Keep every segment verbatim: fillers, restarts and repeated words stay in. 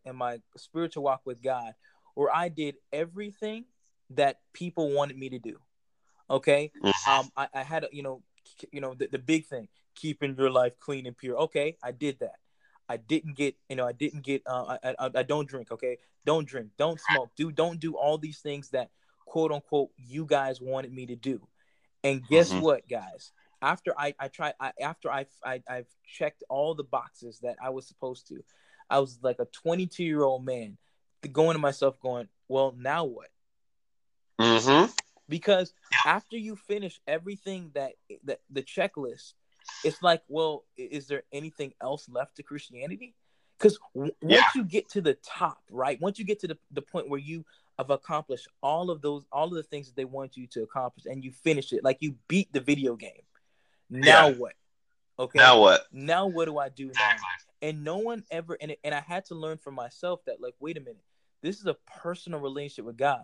in my spiritual walk with God, where I did everything that people wanted me to do. Okay, Mhm. um, I, I had you know, you know the, the big thing, keeping your life clean and pure. Okay, I did that. I didn't get, you know, I didn't get. Uh, I, I I don't drink. Okay, don't drink, don't smoke, do don't do all these things that quote unquote you guys wanted me to do. And guess Mhm. what, guys? After I I tried, I, after I, I I've checked all the boxes that I was supposed to, I was like a twenty-two year old man, going to myself, going, well, now what? Mhm. Because after you finish everything that that the checklist, it's like, well, is there anything else left to Christianity? Because w- Yeah. once you get to the top, right? Once you get to the, the point where you have accomplished all of those, all of the things that they want you to accomplish, and you finish it, like you beat the video game. Now Yeah. what? Okay. Now what? Now what do I do now? Exactly. And no one ever, and, and I had to learn for myself that, like, wait a minute, this is a personal relationship with God.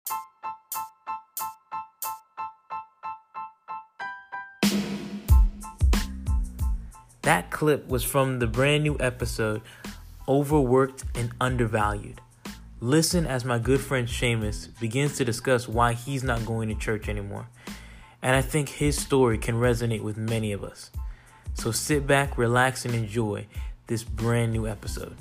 That clip was from the brand new episode, Overworked and Undervalued. Listen as my good friend Seamus begins to discuss why he's not going to church anymore. And I think his story can resonate with many of us. So sit back, relax, and enjoy this brand new episode.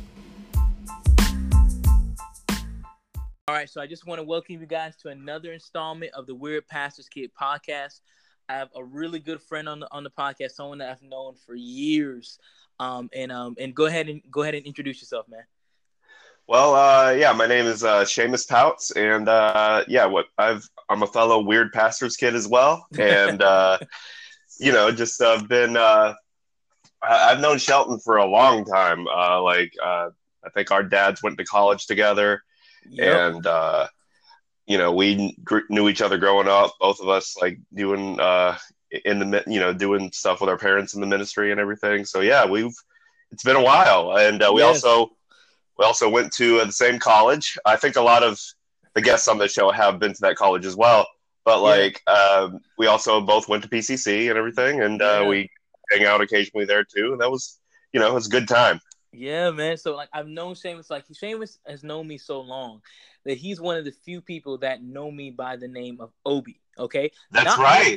All right, so I just want to welcome you guys to another installment of the Weird Pastor's Kid podcast. I have a really good friend on the on the podcast, someone that I've known for years. Um, and um, and go ahead and go ahead and introduce yourself, man. Well, uh, yeah, my name is uh, Seamus Pouts, and uh, yeah, what I've I'm a fellow weird pastor's kid as well, and uh, you know, just uh, been uh, I- I've known Shelton for a long time. Uh, like uh, I think our dads went to college together, Yep. and uh, you know, we gr- knew each other growing up. Both of us like doing uh, in the mi- you know doing stuff with our parents in the ministry and everything. So yeah, we've it's been a while, and uh, we Yes. also. We also went to uh, the same college. I think a lot of the guests on the show have been to that college as well. But Yeah. like, um, we also both went to P C C and everything, and uh, Yeah. we hang out occasionally there too. And that was, you know, it was a good time. Yeah, man. So like I've known Seamus, like Seamus has known me so long that he's one of the few people that know me by the name of Obi. Okay, That's not right. many,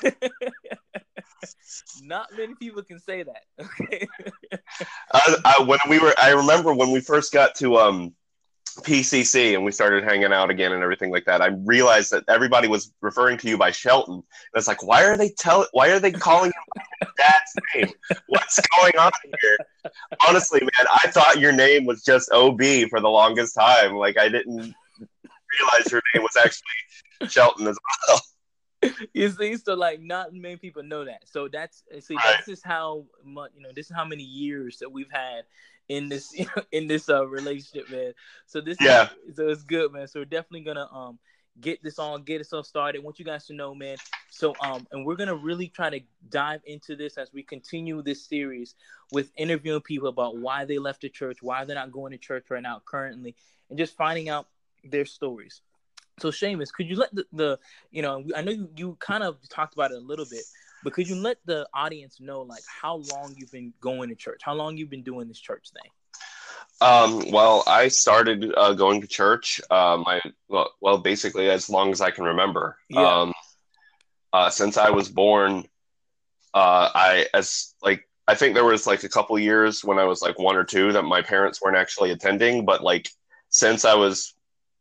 not many people can say that. Okay. I, I, when we were, I remember when we first got to um, P C C and we started hanging out again and everything like that. I realized that everybody was referring to you by Shelton. And it's like, why are they tell? Why are they calling you by your dad's name? What's going on here? Honestly, man, I thought your name was just O B for the longest time. Like, I didn't realize your name was actually Shelton as well. You see, so like not many people know that. So that's see, Right. this is how much you know. This is how many years that we've had in this you know, in this uh, relationship, man. So this Yeah. is so it's good, man. So we're definitely gonna um get this on, get us all started. I want you guys to know, man. So um, and we're gonna really try to dive into this as we continue this series with interviewing people about why they left the church, why they're not going to church right now currently, and just finding out their stories. So Seamus, could you let the, the you know, I know you, you kind of talked about it a little bit, but could you let the audience know like how long you've been going to church, how long you've been doing this church thing? Um, well, I started uh, going to church. Um, I well, well, basically as long as I can remember. Yeah. Um, uh, since I was born, uh, I as like I think there was like a couple years when I was like one or two that my parents weren't actually attending, but like since I was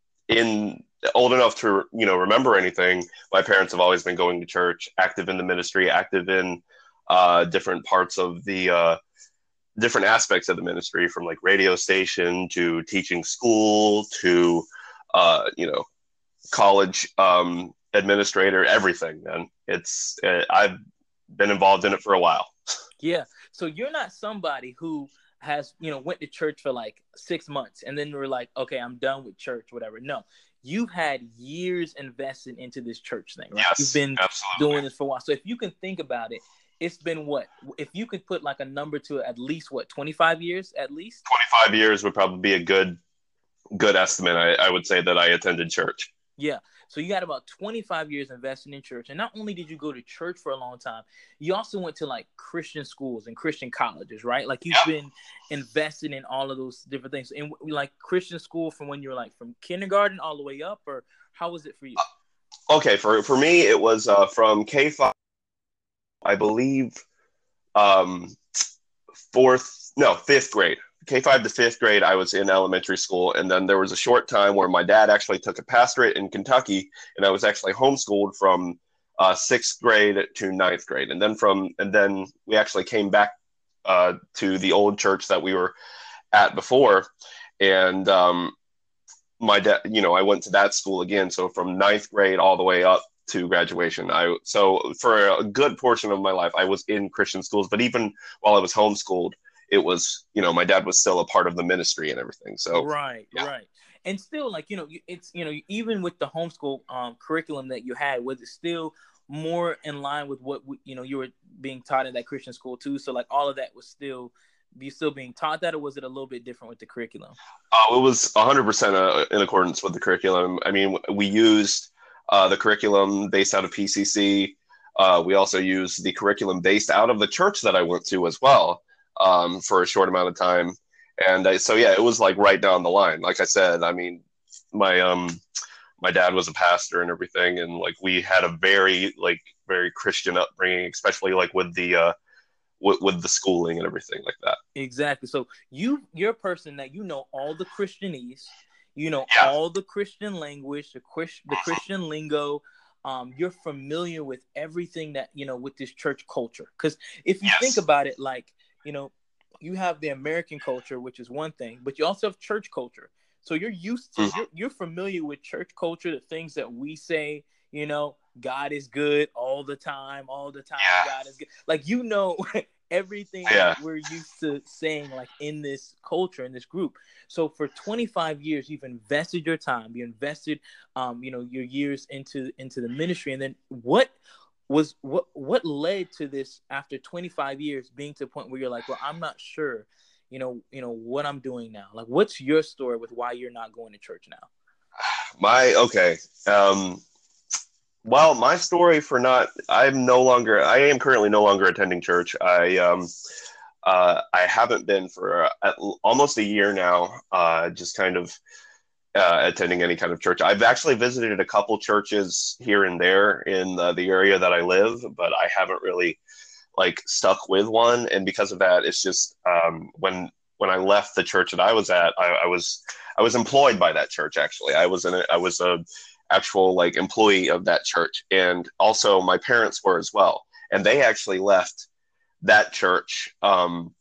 in old enough to you know remember anything, my parents have always been going to church, active in the ministry, active in uh, different parts of the uh, different aspects of the ministry, from like radio station to teaching school to uh, you know college um, administrator, everything. Man, it's uh, I've been involved in it for a while. Yeah. So you're not somebody who has, you know, went to church for like six months and then we're like, okay, I'm done with church, whatever. No, you've had years invested into this church thing, right? You've Yes, been absolutely. doing this for a while. So if you can think about it, it's been what? If you could put like a number to it, at least what, twenty-five years at least? twenty-five years would probably be a good good estimate. I, I would say that I attended church. Yeah. So you got about twenty-five years investing in church. And not only did you go to church for a long time, you also went to like Christian schools and Christian colleges, right? Like you've Yeah. been invested in all of those different things. And like Christian school from when you were like from kindergarten all the way up, or how was it for you? Okay, for for me, it was uh, from K five, I believe, um, fourth, no, fifth grade. K five to fifth grade, I was in elementary school, and then there was a short time where my dad actually took a pastorate in Kentucky, and I was actually homeschooled from uh, sixth grade to ninth grade, and then from and then we actually came back uh, to the old church that we were at before, and um, my dad, you know, I went to that school again, so from ninth grade all the way up to graduation. I so for a good portion of my life, I was in Christian schools, but even while I was homeschooled, it was, you know, my dad was still a part of the ministry and everything. So Right, yeah. right. And still, like, you know, it's, you know, even with the homeschool um, curriculum that you had, was it still more in line with what, you know, you were being taught in that Christian school too? So like all of that was still, you still being taught that, or was it a little bit different with the curriculum? Uh, it was one hundred percent uh, in accordance with the curriculum. I mean, we used uh, the curriculum based out of P C C. Uh, we also used the curriculum based out of the church that I went to as well, um, for a short amount of time. And I, so, yeah, it was like right down the line. Like I said, I mean, my um, my dad was a pastor and everything, and like we had a very like very Christian upbringing, especially like with the uh, with, with the schooling and everything like that. Exactly. So you, you're a person that you know all the Christianese, you know Yeah. all the Christian language, the Christ, the Christian lingo. Um, you're familiar with everything that, you know, with this church culture. Because if you Yes. think about it, like, you know, you have the American culture, which is one thing, but you also have church culture. So you're used to, Mhm. you're, you're familiar with church culture, the things that we say, you know, God is good all the time, all the time. Yeah. God is good. Like, you know, everything Yeah. that we're used to saying, like in this culture, in this group. So for twenty-five years, you've invested your time, you invested, um, you know, your years into, into the ministry. And then what was, what, what led to this after twenty-five years being to the point where you're like, well, I'm not sure, you know, you know what I'm doing now. Like, what's your story with why you're not going to church now? My, okay. Um, well, my story for not, I'm no longer, I am currently no longer attending church. I, um, uh, I haven't been for uh, almost a year now, uh, just kind of uh, attending any kind of church. I've actually visited a couple churches here and there in the, the area that I live, but I haven't really like stuck with one. And because of that, it's just um, when when I left the church that I was at, I, I was I was employed by that church. Actually, I was in I was a actual like employee of that church, and also my parents were as well. And they actually left that church. Um,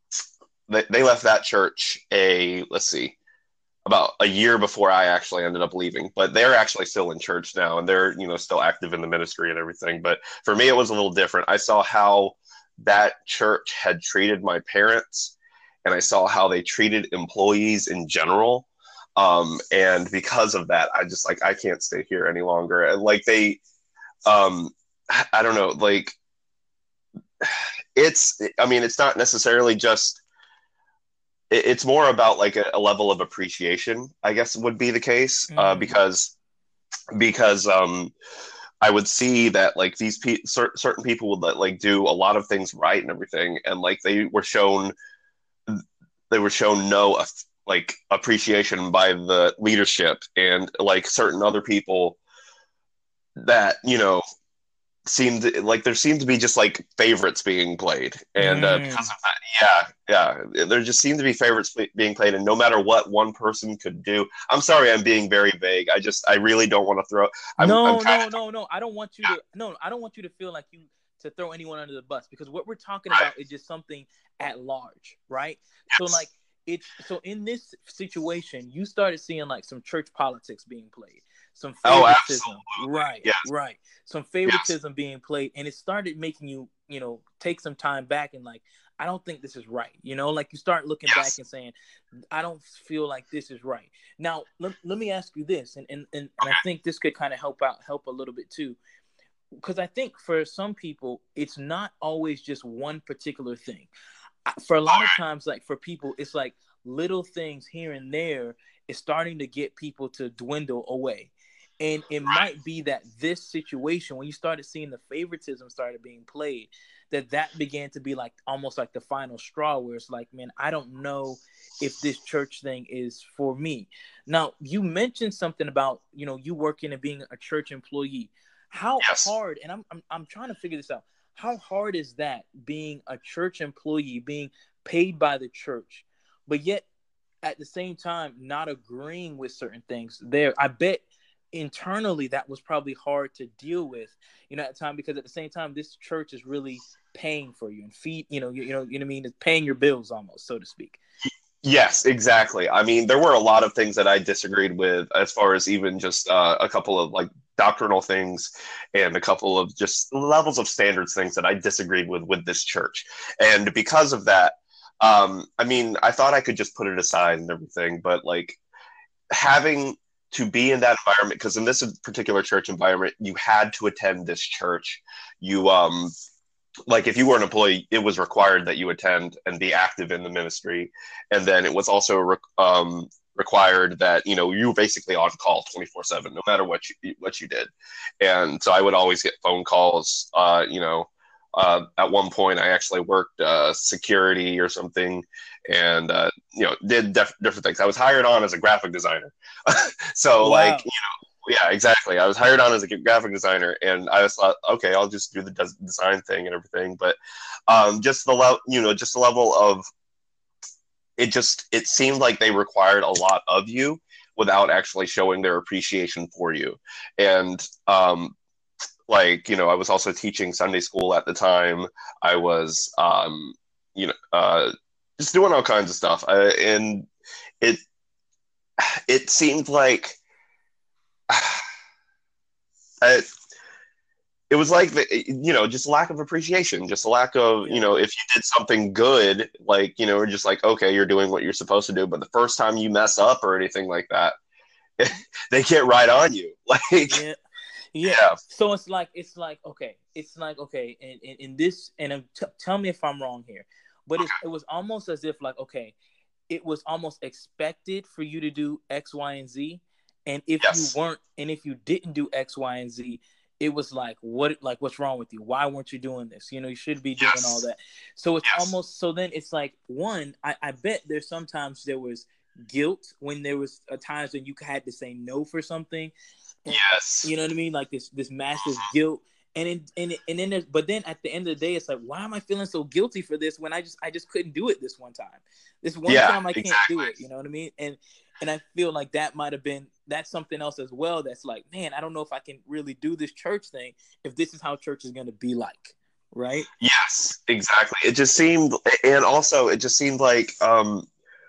they, they left that church a let's see about a year before I actually ended up leaving, but they're actually still in church now, and they're, you know, still active in the ministry and everything. But for me, it was a little different. I saw how that church had treated my parents, and I saw how they treated employees in general. Um, and because of that, I just like, I can't stay here any longer. And like they, um, I don't know, like it's, I mean, it's not necessarily just, it's more about like a, a level of appreciation, I guess would be the case, uh, Mm. because because um, I would see that like these pe- cer- certain people would like do a lot of things right and everything, and like they were shown they were shown no uh, like appreciation by the leadership, and like certain other people that, you know, seemed like there seemed to be just like favorites being played, and uh, Mm. because of that, yeah, yeah, there just seemed to be favorites being played, and no matter what one person could do, I'm sorry, I'm being very vague. I just, I really don't want to throw. I'm, No, I'm no, kind of, no, no. I don't want you yeah, to. No, I don't want you to feel like you to throw anyone under the bus, because what we're talking right, about is just something at large, right? So like yes, it's so in this situation, you started seeing like some church politics being played, some oh, favoritism, absolutely, right, yes, right, some yes, favoritism being played, and it started making you, you know, take some time back and like, I don't think this is right, you know, like you start looking back yes, and saying, I don't feel like this is right. Now, let, let me ask you this, and, and, and, and I okay, think this could kind of help out, help a little bit too. Because I think for some people, it's not always just one particular thing. For a lot of okay, times, like for people, it's like little things here and there is starting to get people to dwindle away. And it might be that this situation, when you started seeing the favoritism started being played, that that began to be like almost like the final straw, where it's like, man, I don't know if this church thing is for me. Now, you mentioned something about, you know, you working and being a church employee. How Yes. hard, and I'm, I'm I'm trying to figure this out. How hard is that, being a church employee, being paid by the church, but yet at the same time not agreeing with certain things there? I bet internally that was probably hard to deal with, you know, at the time, because at the same time this church is really paying for you and feed, you know, you, you know, you know what I mean, it's paying your bills almost, so to speak. Yes, exactly. I mean, there were a lot of things that I disagreed with, as far as even just uh, a couple of like doctrinal things and a couple of just levels of standards things that I disagreed with with this church. And because of that, um, I mean, I thought I could just put it aside and everything, but like having to be in that environment, because in this particular church environment, you had to attend this church. You, um, like if you were an employee, it was required that you attend and be active in the ministry. And then it was also re- um, required that, you know, you were basically on call twenty-four seven, no matter what you, what you did. And so I would always get phone calls, uh, you know, uh, at one point I actually worked uh, security or something, and, uh, you know, did def- different things. I was hired on as a graphic designer. So Wow. like, you know, yeah, exactly. I was hired on as a graphic designer, and I just thought, okay, I'll just do the des- design thing and everything. But um, just the level, you know, just the level of it, just it seemed like they required a lot of you without actually showing their appreciation for you. And um, like, you know, I was also teaching Sunday school at the time. I was, um, you know, uh, just doing all kinds of stuff, uh, and it it seemed like. I, it was like the, you know, just lack of appreciation, just a lack of, you Yeah. know, if you did something good, like, you know, we're just like, okay, you're doing what you're supposed to do, but the first time you mess up or anything like that, they get right on you. Like, Yeah. Yeah. yeah, So it's like, it's like, okay, it's like, okay, and in, in, in this, and um, t- tell me if I'm wrong here, but it, it was almost as if like, okay, it was almost expected for you to do X, Y, and Z. And if you yes, weren't, and if you didn't do X, Y, and Z, it was like, what, like, what's wrong with you? Why weren't you doing this? You know, you should be doing all yes, that. So it's yes, almost, so then it's like, one, I, I bet there's sometimes there was guilt when there was a times when you had to say no for something. And yes, you know what I mean? Like this, this massive guilt. And in, and and then, there's, but then at the end of the day, it's like, why am I feeling so guilty for this when I just, I just couldn't do it this one time. This one yeah, time I can't do exactly. it. You know what I mean? And and I feel like that might have been, that's something else as well. That's like, man, I don't know if I can really do this church thing if this is how church is going to be like, right? Yes, exactly. It just seemed, and also it just seemed like, um,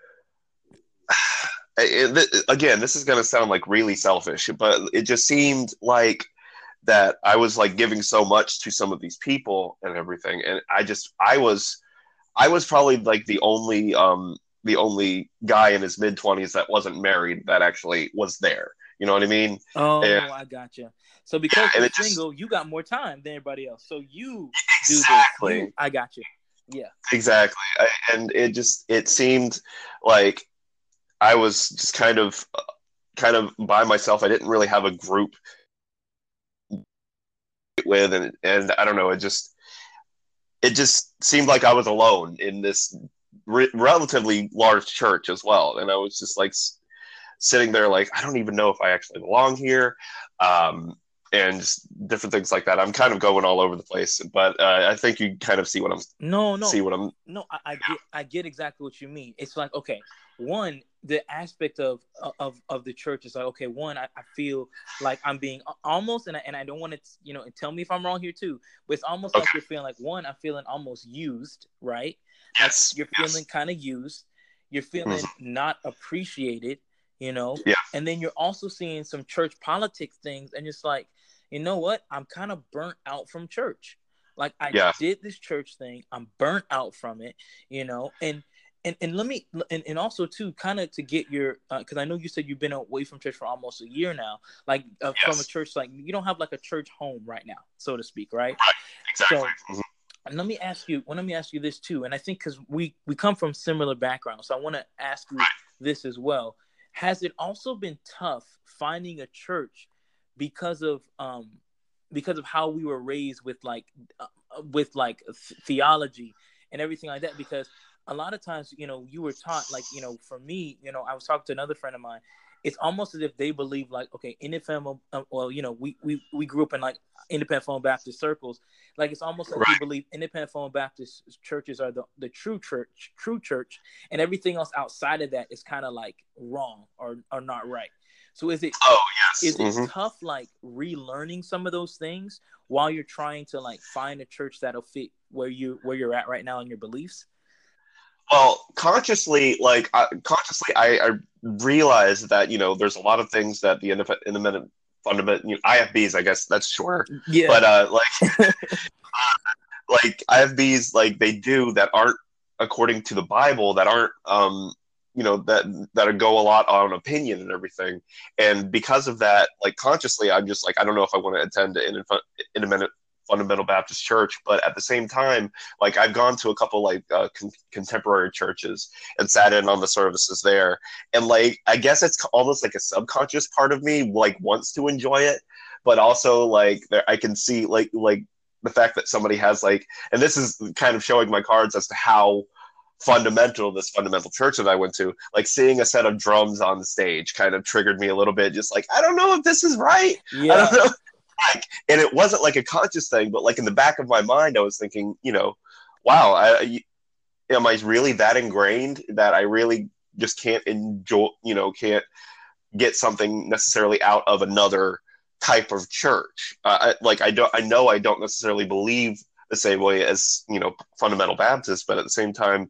it, again, this is going to sound like really selfish, but it just seemed like that I was like giving so much to some of these people and everything, and I just I was I was probably like the only um the only guy in his mid twenties that wasn't married that actually was there. You know what I mean? And Oh, I gotcha. So yeah, because and you're it just single, you got more time than everybody else. So you do this. You, exactly I got you. Yeah. exactly, I, and it just it seemed like I was just kind of kind of by myself. I didn't really have a group with, and and I don't know. It just it just seemed like I was alone in this re- relatively large church as well, and I was just like s- sitting there, like I don't even know if I actually belong here, um, and just different things like that. I'm kind of going all over the place, but uh, I think you kind of see what I'm No, no, see what I'm. no. I, I get, I get exactly what you mean. It's like, okay, one, the aspect of of of the church is like, okay, one, I, I feel like I'm being almost, and I, and I don't want to, you know, and tell me if I'm wrong here too, but it's almost like Okay. you're feeling like, one, I'm feeling almost used, right? Like Yes. you're feeling Yes. kind of used, you're Mhm. feeling not appreciated, you know, Yeah. and then you're also seeing some church politics things, and it's like, you know what, I'm kind of burnt out from church. Like I Yeah. did this church thing, I'm burnt out from it, you know, and and, and let me and, and also too, kind of to get your, because uh, I know you said you've been away from church for almost a year now, like uh, from a Yes. church, like you don't have like a church home right now, so to speak, right? Right. Exactly. So Mhm. and let me ask you, well, let me ask you this too, and I think because we we come from similar backgrounds, so I want to ask you Right. this as well. Has it also been tough finding a church because of um because of how we were raised with like uh, with like th- theology and everything like that. Because a lot of times, you know, you were taught like, you know, for me, you know, I was talking to another friend of mine. It's almost as if they believe like, okay, independent, uh, well, you know, we, we we grew up in like independent Fundamental Baptist circles. Like it's almost like Right. we believe independent Fundamental Baptist churches are the, the true church, true church, and everything else outside of that is kind of like wrong or or not right. So is it Oh yes. is it hmm tough like relearning some of those things while you're trying to like find a church that'll fit where you where you're at right now in your beliefs? Well, consciously, like I, consciously, I, I realize that you know there's a lot of things that the independent, independent fundamental you know, I F Bs, I guess that's shorter, Yeah. but uh, like like I F Bs, like they do that aren't according to the Bible, that aren't um you know that that go a lot on opinion and everything, and because of that, like consciously, I'm just like I don't know if I want to attend an independent fundamental Baptist church, but at the same time, like I've gone to a couple like uh, con- contemporary churches and sat in on the services there, and like I guess it's almost like a subconscious part of me like wants to enjoy it, but also like there I can see like like the fact that somebody has like, and this is kind of showing my cards as to how fundamental this fundamental church that I went to, like seeing a set of drums on the stage kind of triggered me a little bit, just like I don't know if this is right. I Yeah. don't know. Like, and it wasn't like a conscious thing, but like in the back of my mind, I was thinking, you know, wow, I, am I really that ingrained that I really just can't enjoy, you know, can't get something necessarily out of another type of church? Uh, I, like I don't, I know I don't necessarily believe the same way as you know fundamental Baptists, but at the same time,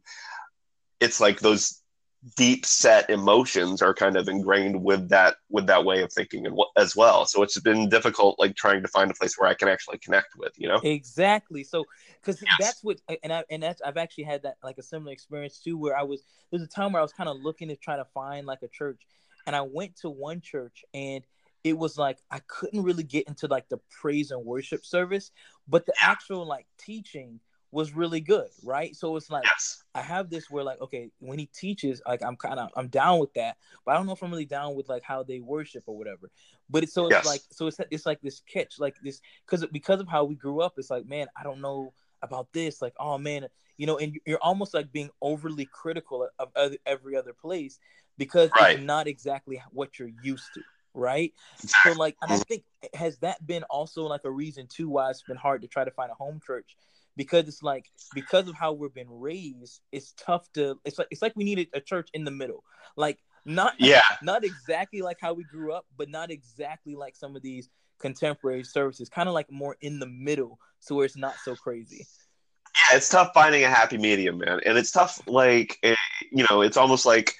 it's like those deep set emotions are kind of ingrained with that with that way of thinking as well. So it's been difficult, like trying to find a place where I can actually connect with, you know. Exactly. So, because Yes. that's what, and I and that's I've actually had that like a similar experience too, where I was there's a time where I was kind of looking to try to find like a church, and I went to one church, and it was like I couldn't really get into like the praise and worship service, but the actual like teaching was really good, right? So it's like Yes. I have this where like okay, when he teaches, like I'm kind of I'm down with that, but I don't know if I'm really down with like how they worship or whatever. But it's so it's Yes. like so it's it's like this catch, like this because because of how we grew up. It's like, man, I don't know about this. Like, oh man, you know, and you're almost like being overly critical of other, every other place because Right. it's not exactly what you're used to, right? Exactly. So like, and I think has that been also like a reason too why it's been hard to try to find a home church. Because it's like because of how we've been raised, it's tough to. It's like it's like we needed a church in the middle, like not Yeah. not exactly like how we grew up, but not exactly like some of these contemporary services. Kind of like more in the middle, so where it's not so crazy. Yeah, it's tough finding a happy medium, man, and it's tough. Like it, you know, it's almost like,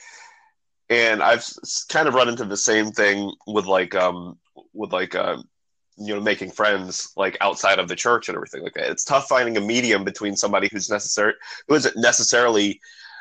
and I've kind of run into the same thing with like um with like um. you know, making friends like outside of the church and everything like that. It's tough finding a medium between somebody who's necessary, who isn't necessarily,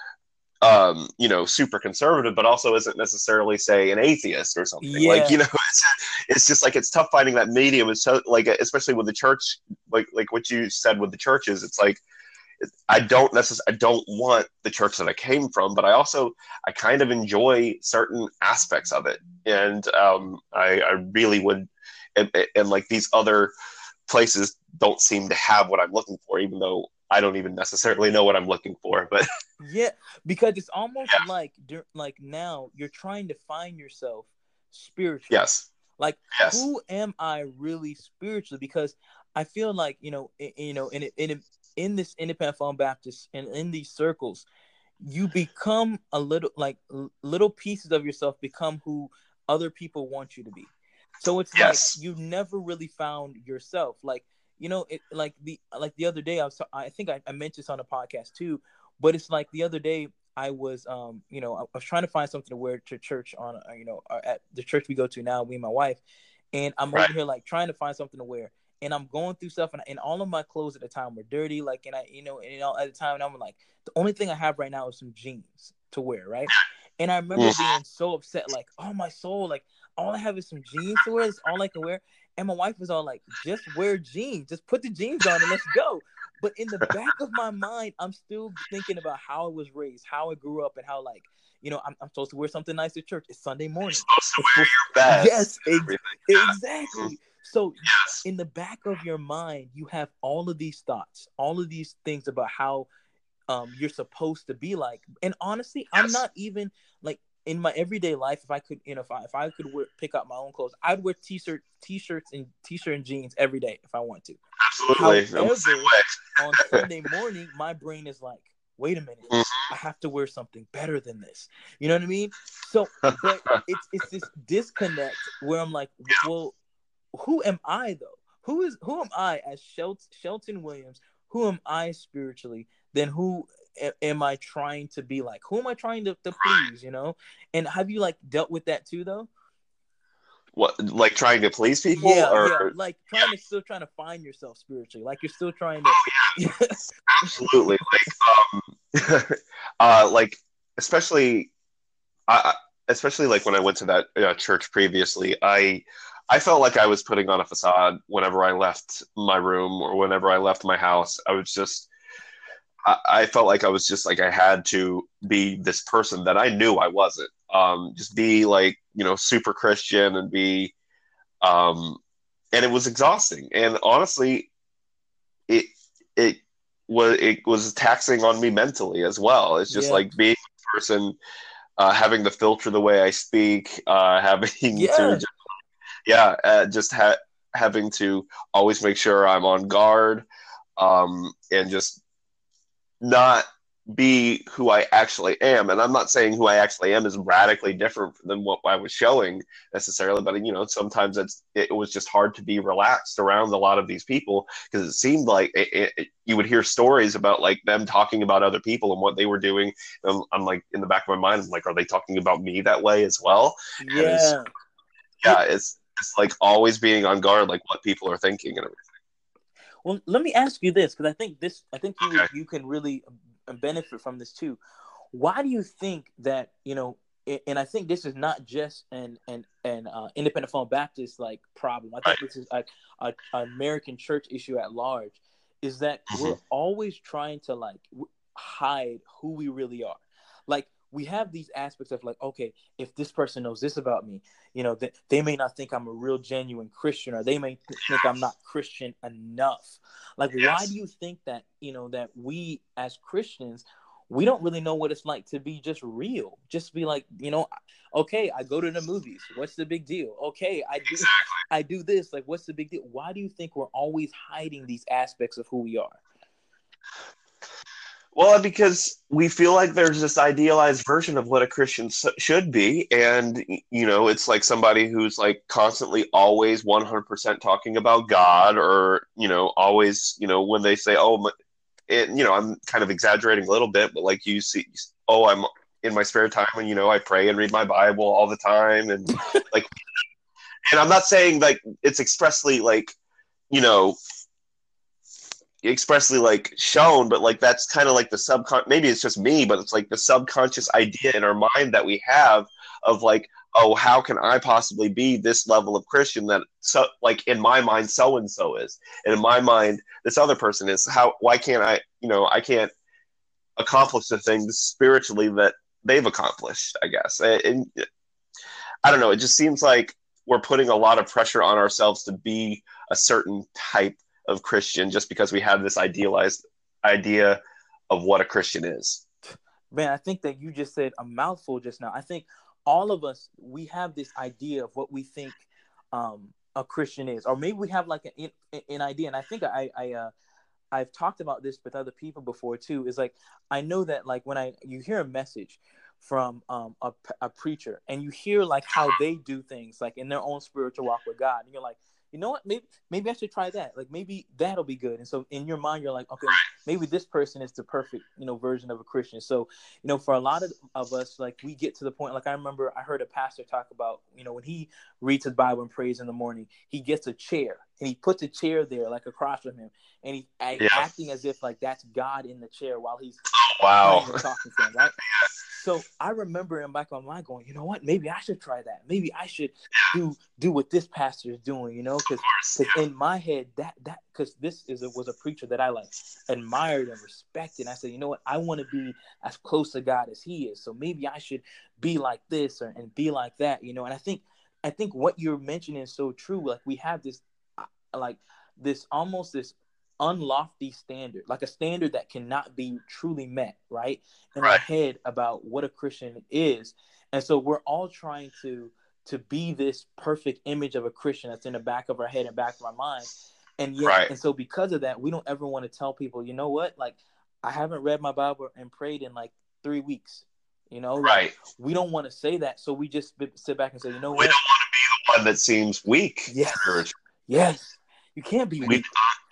um, you know, super conservative, but also isn't necessarily, say, an atheist or something. Yeah. Like, you know, it's, it's just like it's tough finding that medium. It's so, like, especially with the church, like like what you said with the churches. It's like I don't necessarily, I don't want the church that I came from, but I also I kind of enjoy certain aspects of it, and um, I, I really would. And, and like these other places don't seem to have what I'm looking for, even though I don't even necessarily know what I'm looking for. But yeah, because it's almost yeah. like like now you're trying to find yourself spiritually. Yes. Like yes. who am I really spiritually? Because I feel like you know, in, you know, in in in this independent Fundamental Baptist and in these circles, you become a little like little pieces of yourself become who other people want you to be. So it's yes. like you never really found yourself. Like, you know, it like the like the other day I was I think I, I mentioned this on a podcast too, but it's like the other day I was um you know I was trying to find something to wear to church on uh, you know at the church we go to now, me and my wife, and I'm right. over here like trying to find something to wear, and I'm going through stuff, and, and all of my clothes at the time were dirty, like, and I you know and you know at the time and I'm like the only thing I have right now is some jeans to wear, right? And I remember mm. being so upset, like, oh my soul, like all I have is some jeans to wear. That's all I can wear. And my wife was all like, just wear jeans. Just put the jeans on and let's go. But in the back of my mind, I'm still thinking about how I was raised, how I grew up, and how, like, you know, I'm, I'm supposed to wear something nice to church. It's Sunday morning. You're supposed to It's wear supposed, your best. yes, ex- Yeah. exactly. Mm-hmm. So Yes. in the back of your mind, you have all of these thoughts, all of these things about how um you're supposed to be like. And honestly, Yes. I'm not even like in my everyday life. If I could, you know, if I if I could wear, pick out my own clothes, I'd wear t-shirt, t-shirts, and t-shirt and jeans every day if I want to. Absolutely. However, on Sunday morning, my brain is like, wait a minute, Mm-hmm. I have to wear something better than this. You know what I mean? So, but it's it's this disconnect where I'm like, well, who am I though? Who is who am I as Shel- Shelton Williams? Who am I spiritually? Then who a- am I trying to be like? Who am I trying to, to please? You know? And have you like dealt with that too though? What, like trying to please people, Yeah, or yeah, like trying to still trying to find yourself spiritually, like you're still trying to. Oh yeah, absolutely. Like, um, uh, like especially, I, especially like when I went to that uh, church previously, I, I felt like I was putting on a facade whenever I left my room or whenever I left my house. I was just, I, I felt like I was just like I had to be this person that I knew I wasn't. Um, just be like, you know, super Christian and be, um, and it was exhausting. And honestly, it it was it was taxing on me mentally as well. It's just Yeah, like being a person, uh, having to filter the way I speak, uh, having to yeah, just, yeah, uh, just ha- having to always make sure I'm on guard, um, and just not be who I actually am. And I'm not saying who I actually am is radically different than what I was showing necessarily, but you know, sometimes it's it was just hard to be relaxed around a lot of these people because it seemed like it, it, you would hear stories about like them talking about other people and what they were doing. And I'm like in the back of my mind, I'm like, are they talking about me that way as well? And it's yeah. yeah, it's it's like always being on guard, like what people are thinking and everything. Well, let me ask you this, because I think this, I think you would, Okay. you can really uh, benefit from this too. Why do you think that, you know, a- and I think this is not just an an an uh, independent Reformed Baptist like problem. I Right. think this is like a, a American church issue at large. Is that Mm-hmm. we're always trying to like w- hide who we really are. Like we have these aspects of like, okay, if this person knows this about me, you know, that they may not think I'm a real genuine Christian, or they may th- think I'm not Christian enough. Like, why do Yes. you think that, you know, that we as Christians, we don't really know what it's like to be just real, just be like, you know, okay, I go to the movies. What's the big deal? Okay, I do, Exactly. I do this. Like, what's the big deal? Why do you think we're always hiding these aspects of who we are? Well, because we feel like there's this idealized version of what a Christian s- should be. And, you know, it's like somebody who's like constantly always one hundred percent talking about God, or, you know, always, you know, when they say, oh, my, it, you know, I'm kind of exaggerating a little bit, but like you see, oh, I'm in my spare time and, you know, I pray and read my Bible all the time. And like, and I'm not saying like it's expressly like, you know, expressly like shown, but like that's kind of like the subcon. Maybe it's just me, but it's like the subconscious idea in our mind that we have of like, oh, how can I possibly be this level of Christian that so like in my mind so and so is, and in my mind this other person is. How why can't I? You know, I can't accomplish the things spiritually that they've accomplished. I guess, and I don't know. It just seems like we're putting a lot of pressure on ourselves to be a certain type of Christian just because we have this idealized idea of what a Christian is. Man, I think that you just said a mouthful just now. I think all of us, we have this idea of what we think um, a Christian is, or maybe we have like an, an idea. And I think I, I, uh, I've talked about this with other people before too. Is like I know that like when I you hear a message from um, a, a preacher and you hear like how they do things like in their own spiritual walk with God, and you're like, you know what, maybe maybe I should try that. Like maybe that'll be good. And so in your mind, you're like, okay, maybe this person is the perfect, you know, version of a Christian. So, you know, for a lot of, of us, like we get to the point, like I remember I heard a pastor talk about, you know, when he reads his Bible and prays in the morning, he gets a chair and he puts a chair there like across from him, and he's a- Yeah. acting as if like that's God in the chair while he's Wow. praying and talking to him, right? So I remember in back of my mind going, you know what? Maybe I should try that. Maybe I should do do what this pastor is doing. You know, because yeah. in my head that that because this is a, was a preacher that I like admired and respected. And I said, you know what? I want to be as close to God as he is. So maybe I should be like this or and be like that. You know, and I think I think what you're mentioning is so true. Like we have this like this almost this unlofty standard, like a standard that cannot be truly met, right? In Right. our head about what a Christian is. And so we're all trying to to be this perfect image of a Christian that's in the back of our head and back of our mind. And yet, Right. and so because of that, we don't ever want to tell people, you know what, like I haven't read my Bible and prayed in like three weeks. You know, like Right. we don't want to say that. So we just sit back and say, you know We what? don't want to be the one that seems weak. Yes. Yes. You can't be We, weak.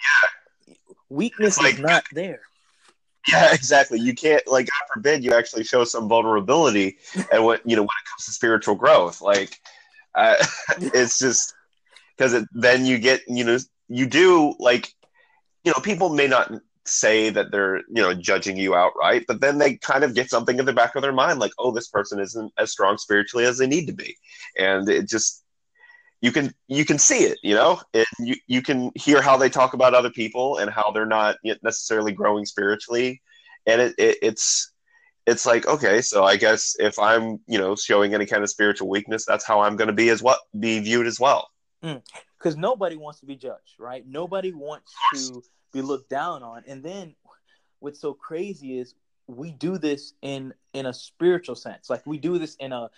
yeah. Weakness It's like, is not there. Yeah, exactly. You can't, like, God forbid you actually show some vulnerability and what, you know, when it comes to spiritual growth, like, uh, it's just because it, then you get, you know, you do like, you know, people may not say that they're, you know, judging you outright, but then they kind of get something in the back of their mind, like, oh, this person isn't as strong spiritually as they need to be. And it just, you can you can see it, you know, and you, you can hear how they talk about other people and how they're not necessarily growing spiritually, and it, it it's it's like, okay, so I guess if I'm, you know, showing any kind of spiritual weakness, that's how I'm going to be as well, be viewed as well. Because mm. nobody wants to be judged, right? Nobody wants to be looked down on. And then what's so crazy is we do this in in a spiritual sense, like we do this in a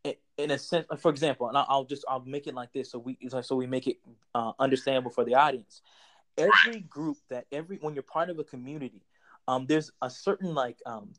in a sense, for example, and I'll just I'll make it like this, so we so we make it uh, understandable for the audience. Every group that every when you're part of a community, um, there's a certain like um,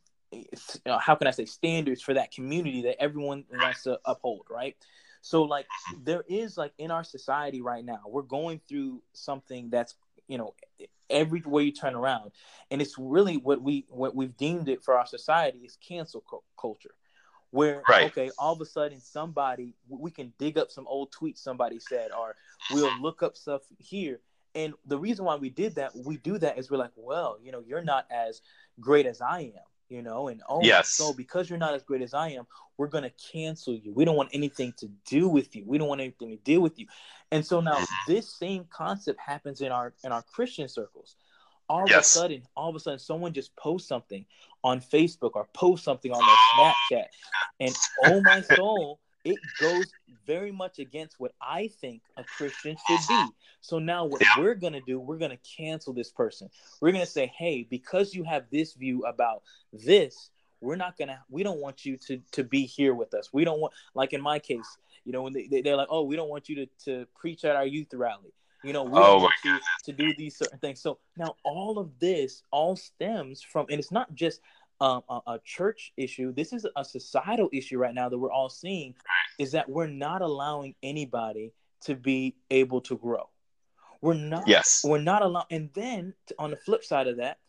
how can I say standards for that community that everyone wants to uphold, right? So like there is like in our society right now, we're going through something that's, you know, everywhere you turn around, and it's really what we what we've deemed it for our society is cancel co- culture. Where, right. okay, all of a sudden somebody, we can dig up some old tweets somebody said, or we'll look up stuff here. And the reason why we did that, we do that is we're like, well, you know, you're not as great as I am, you know, and oh, yes. so because you're not as great as I am, we're going to cancel you. We don't want anything to do with you. We don't want anything to deal with you. And so now this same concept happens in our in our Christian circles. All yes. of a sudden, all of a sudden, someone just posts something on Facebook or post something on their Snapchat, and oh my soul, it goes very much against what I think a Christian should be. So now what we're going to do, we're going to cancel this person. We're going to say, hey, because you have this view about this, we're not going to, we don't want you to, to be here with us. We don't want, like in my case, you know, when they, they're like, oh, we don't want you to, to preach at our youth rally. You know, we oh don't want you to do these certain things. So now all of this all stems from, and it's not just um, a, a church issue. This is a societal issue right now that we're all seeing, is that we're not allowing anybody to be able to grow. We're not. Yes. We're not allowing. And then on the flip side of that,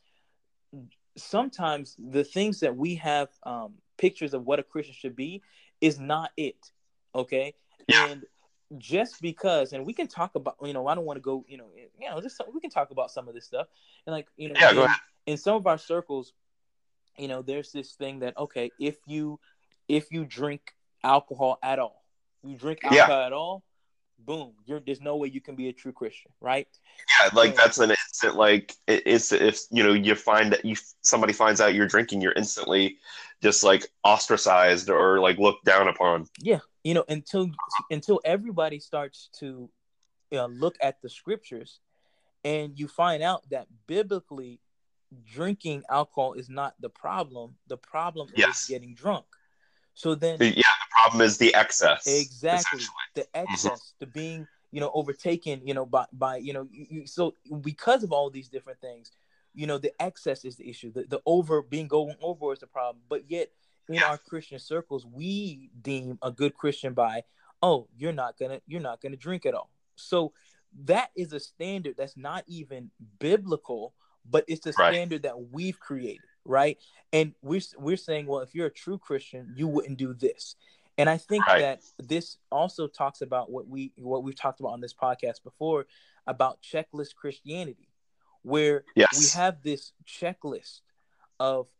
sometimes the things that we have um, pictures of what a Christian should be is not it. Okay. Yeah. And just because, and we can talk about, you know, I don't want to go, you know, you know, just we can talk about some of this stuff, and like, you know, yeah, in, go ahead. in some of our circles, you know, there's this thing that okay, if you if you drink alcohol at all, you drink alcohol yeah. at all, boom, you're there's no way you can be a true Christian, right? Yeah, like and, that's an instant, like it, it's if you know you find that you somebody finds out you're drinking, you're instantly just like ostracized or like looked down upon. Yeah. You know, until until everybody starts to you know, look at the scriptures, and you find out that biblically, drinking alcohol is not the problem. The problem yes. is getting drunk. So then, yeah, the problem is the excess. Exactly, the excess, mm-hmm. the being you know overtaken, you know by by you know you, you, so because of all these different things, you know the excess is the issue. The the over being going over is the problem. But yet, in our Christian circles, we deem a good Christian by, oh, you're not gonna you're not gonna drink at all. So that is a standard that's not even biblical, but it's a right. standard that we've created, right? And we're we're saying, well, if you're a true Christian, you wouldn't do this. And I think right. that this also talks about what we what we've talked about on this podcast before about checklist Christianity, where yes. we have this checklist of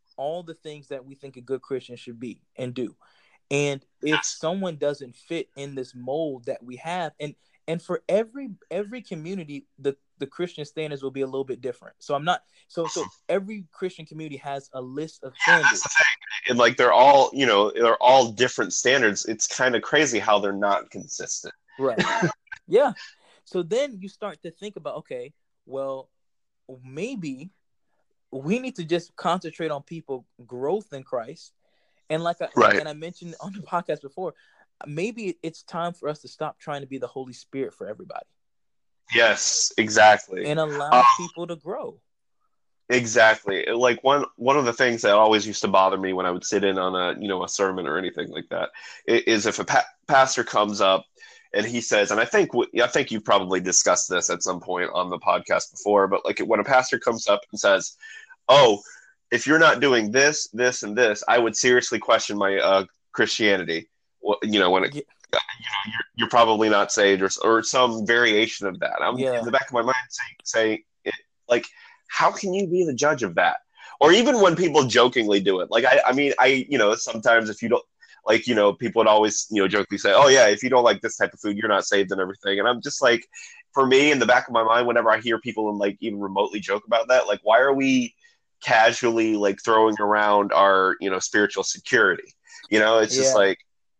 all the things that we think a good Christian should be and do. And if someone doesn't fit in this mold that we have, and and for every every community, the the Christian standards will be a little bit different. So I'm not so so every Christian community has a list of Yeah, standards. that's the thing. And like they're all, you know, they're all different standards. It's kind of crazy how they're not consistent. Right. Yeah. So then you start to think about, okay, well, maybe we need to just concentrate on people growth in Christ. And like I, Right. and I mentioned on the podcast before, maybe it's time for us to stop trying to be the Holy Spirit for everybody. Yes, exactly. And allow Um, people to grow. Exactly. Like one one of the things that always used to bother me when I would sit in on a you know a sermon or anything like that i- is if a pa- pastor comes up and he says, and I think w- I think you've probably discussed this at some point on the podcast before, but like when a pastor comes up and says, "Oh, if you're not doing this, this, and this, I would seriously question my uh, Christianity." Well, you know, when it, Yeah. you know, you're, you're probably not saved, or, or some variation of that. I'm Yeah. in the back of my mind saying, say, it, like, how can you be the judge of that? Or even when people jokingly do it, like, I, I mean, I, you know, sometimes if you don't, like, you know, people would always, you know, jokingly say, "Oh yeah, if you don't like this type of food, you're not saved," and everything. And I'm just like, for me, in the back of my mind, whenever I hear people like even remotely joke about that, like, why are we casually like throwing around our you know spiritual security? You know, it's just Yeah. like,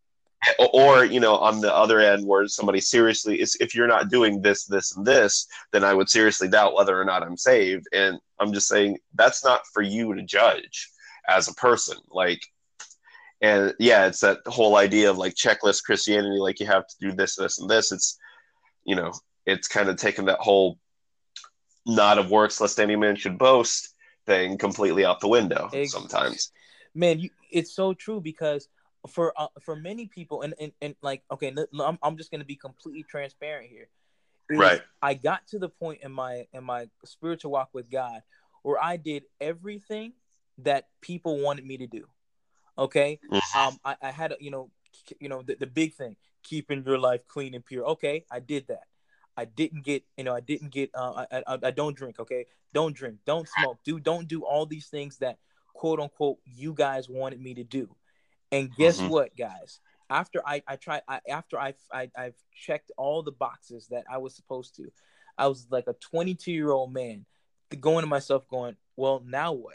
or you know, on the other end, where somebody seriously is, if you're not doing this, this, and this, then I would seriously doubt whether or not I'm saved. And I'm just saying that's not for you to judge as a person. Like, and yeah, it's that whole idea of like checklist Christianity, like you have to do this, this, and this. It's you know, it's kind of taken that whole "not of works lest any man should boast" thing completely out the window Ex- sometimes. Man, you, it's so true because for uh, for many people, and, and, and like, okay, I'm, I'm just going to be completely transparent here. Is Right. I got to the point in my in my spiritual walk with God where I did everything that people wanted me to do. Okay, Mhm. um, I, I had a, you know, you know the, the big thing, keeping your life clean and pure. Okay, I did that. I didn't get, you know, I didn't get. Uh, I, I I don't drink. Okay, don't drink, don't smoke, do don't do all these things that quote unquote you guys wanted me to do. And guess Mhm. what, guys? After I I tried, I, after I I I've checked all the boxes that I was supposed to, I was like a twenty-two year old man, going to myself, going, well, now what?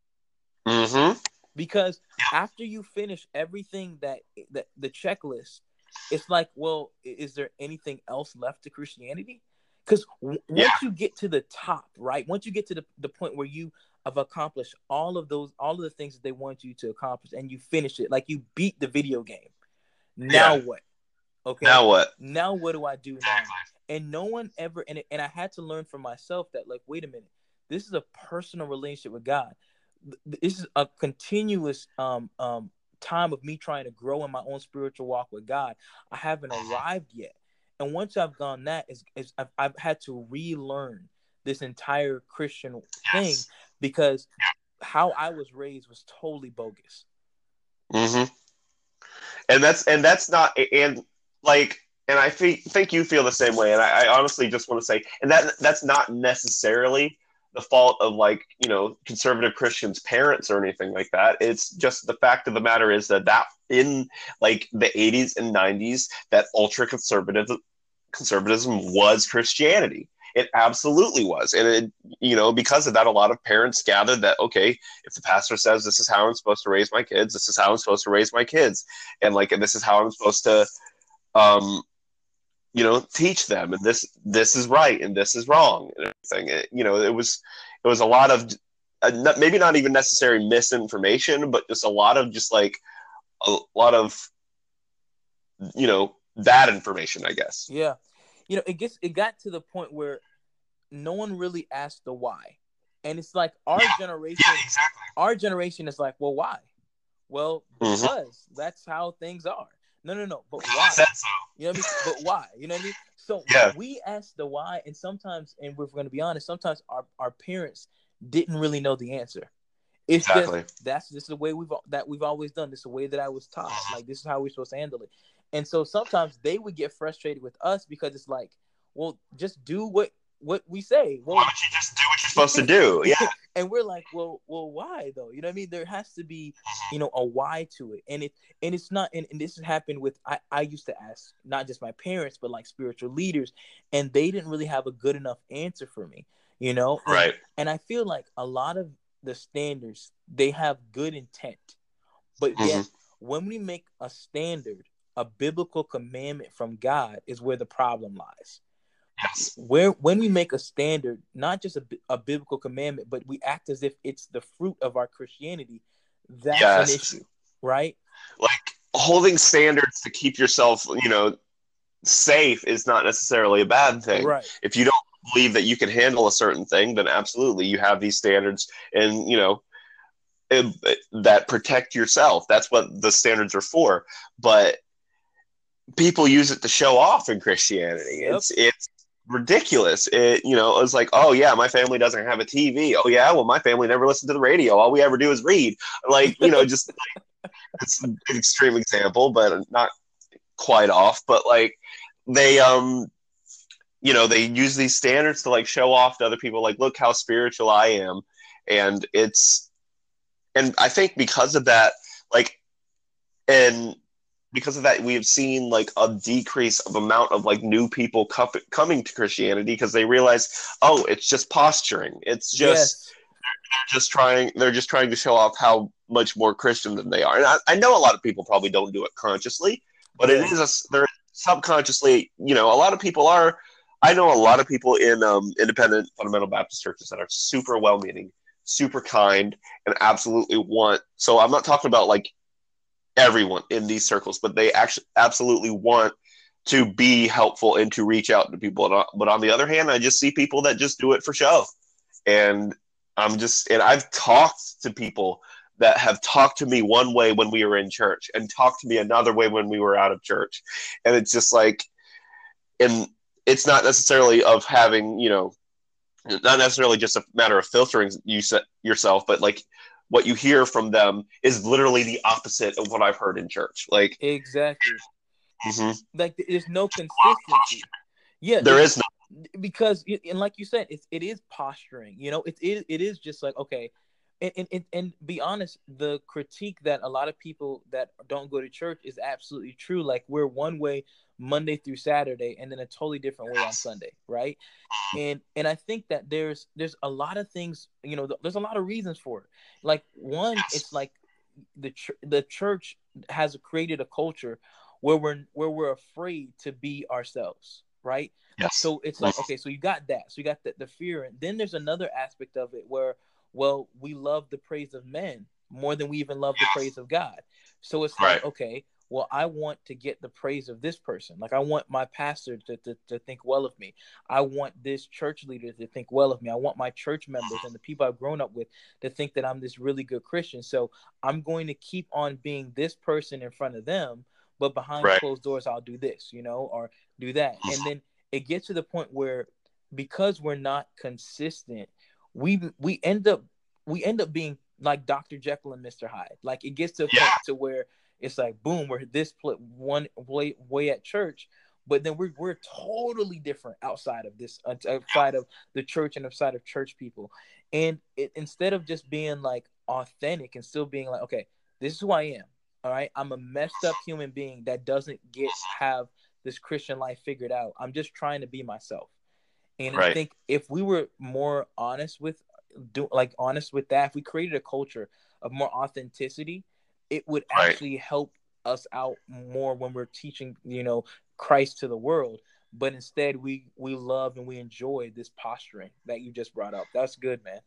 Mhm. Because after you finish everything that that the checklist, it's like, well, is there anything else left to Christianity? Because w- once Yeah. you get to the top, right? Once you get to the, the point where you have accomplished all of those, all of the things that they want you to accomplish, and you finish it, like you beat the video game. Now Yeah. what? Okay. Now what? Now what do I do now? And no one ever, and and I had to learn for myself that, like, wait a minute, this is a personal relationship with God. This is a continuous um um time of me trying to grow in my own spiritual walk with God. I haven't arrived yet, and once I've gone that, is is I've, I've had to relearn this entire Christian thing Yes. because how I was raised was totally bogus. Mhm. And that's and that's not and like and I think think you feel the same way. And I, I honestly just want to say, and that that's not necessarily the fault of like you know conservative Christians' parents or anything like that. It's just the fact of the matter is that that in like the eighties and nineties, that ultra conservative conservatism was Christianity. It absolutely was, and it, you know because of that, a lot of parents gathered that, okay, if the pastor says this is how I'm supposed to raise my kids, this is how I'm supposed to raise my kids, and like and this is how I'm supposed to, um, you know, teach them, and this this is right and this is wrong, and everything. It, you know, it was it was a lot of uh, not, maybe not even necessary misinformation, but just a lot of just like a lot of you know bad information, I guess. Yeah, you know, it gets it got to the point where no one really asked the why, and it's like our Yeah. generation, Yeah, exactly. our generation is like, well, why? Well, Mhm. because that's how things are. No, no, no, but I why? said so. You know what I mean? But why? You know what I mean? So Yeah. we ask the why, and sometimes, and if we're going to be honest, sometimes our, our parents didn't really know the answer. It's Exactly. just that's this is the way we've that we've always done. This is the way that I was taught. Like this is how we're supposed to handle it. And so sometimes they would get frustrated with us because it's like, well, just do what what we say. Well, Why don't you just do what you're supposed to do? Yeah. And we're like, well, well, why though? You know what I mean? There has to be, you know, a why to it. And it and it's not and, and this has happened with I, I used to ask not just my parents, but like spiritual leaders, and they didn't really have a good enough answer for me, you know? And Right. and I feel like a lot of the standards, they have good intent, but Mm-hmm. yet when we make a standard, a biblical commandment from God is where the problem lies. Yes. Where when we make a standard, not just a, a biblical commandment, but we act as if it's the fruit of our Christianity, that's an Yes. issue, right? Like holding standards to keep yourself, you know, safe is not necessarily a bad thing. Right. If you don't believe that you can handle a certain thing, then absolutely you have these standards, and you know it, it, that protect yourself. That's what the standards are for. But people use it to show off in Christianity. Yep. It's it's ridiculous. It you know it's like, oh yeah, my family doesn't have a T V. Oh yeah, well my family never listened to the radio. All we ever do is read. Like you know, just like, it's an extreme example, but not quite off. But like they um you know they use these standards to like show off to other people. Like look how spiritual I am, and it's and I think because of that, like and because of that, we have seen like a decrease of amount of like new people co- coming to Christianity because they realize, oh, it's just posturing. It's just Yes. they're just trying. They're just trying to show off how much more Christian than they are. And I, I know a lot of people probably don't do it consciously, but Yeah. it is a they're subconsciously. You know, a lot of people are. I know a lot of people in um, independent fundamental Baptist churches that are super well-meaning, super kind, and absolutely want. So I'm not talking about like everyone in these circles, but they actually absolutely want to be helpful and to reach out to people. But on the other hand, I just see people that just do it for show. And I'm just, and I've talked to people that have talked to me one way when we were in church and talked to me another way when we were out of church. And it's just like, and it's not necessarily of having, you know, not necessarily just a matter of filtering you yourself, but like what you hear from them is literally the opposite of what I've heard in church. Like exactly. mm-hmm. Like there's no consistency. Yeah, there is no because and like you said, it's it is posturing. You know, it it, it is just like okay, and, and and and be honest, the critique that a lot of people that don't go to church is absolutely true. Like we're one way Monday through Saturday, and then a totally different way on Sunday, right? And and I think that there's there's a lot of things. You know, there's a lot of reasons for it. Like one, it's like the ch- the church has created a culture where we're where we're afraid to be ourselves, right? Yes. So it's like, okay, so you got that. So you got the, the fear. And then there's another aspect of it where, well, we love the praise of men more than we even love the praise of God. So it's right. like, okay, well, I want to get the praise of this person. Like I want my pastor to, to, to think well of me. I want this church leader to think well of me. I want my church members and the people I've grown up with to think that I'm this really good Christian. So I'm going to keep on being this person in front of them, but behind right. closed doors, I'll do this, you know, or do that. And then it gets to the point where because we're not consistent, we we end up we end up being like Doctor Jekyll and Mister Hyde. Like it gets to a yeah. point to where it's like, boom, we're this pl- one way, way at church, but then we're we're totally different outside of this, outside of the church and outside of church people. And it, instead of just being like authentic and still being like, okay, this is who I am. All right, I'm a messed up human being that doesn't get have this Christian life figured out. I'm just trying to be myself. And right. I think if we were more honest with do like honest with that, if we created a culture of more authenticity, it would actually right. help us out more when we're teaching, you know, Christ to the world. But instead we we love and we enjoy this posturing that you just brought up. That's good, man.